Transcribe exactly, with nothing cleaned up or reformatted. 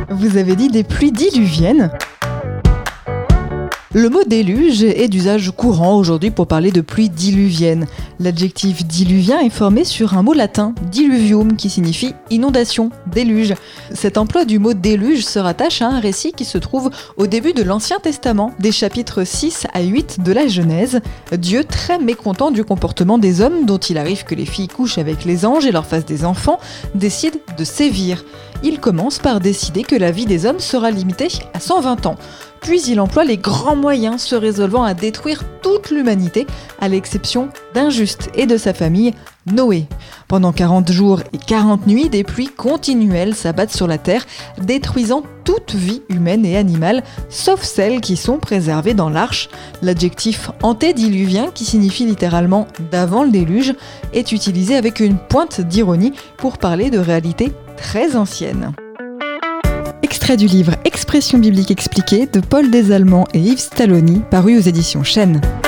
Vous avez dit des pluies diluviennes ? Le mot déluge est d'usage courant aujourd'hui pour parler de pluies diluviennes. L'adjectif diluvien est formé sur un mot latin, diluvium, qui signifie inondation, déluge. Cet emploi du mot déluge se rattache à un récit qui se trouve au début de l'Ancien Testament, des chapitres six à huit de la Genèse. Dieu, très mécontent du comportement des hommes, dont il arrive que les filles couchent avec les anges et leur fassent des enfants, décide de sévir. Il commence par décider que la vie des hommes sera limitée à cent vingt ans. Puis il emploie les grands moyens se résolvant à détruire toute l'humanité, à l'exception d'un juste et de sa famille, Noé. Pendant quarante jours et quarante nuits, des pluies continuelles s'abattent sur la terre, détruisant toute vie humaine et animale, sauf celles qui sont préservées dans l'arche. L'adjectif antédiluvien, qui signifie littéralement d'avant le déluge, est utilisé avec une pointe d'ironie pour parler de réalités très anciennes. Extrait du livre Expression biblique expliquée de Paul Desallemands et Yves Stalloni, paru aux éditions Chênes.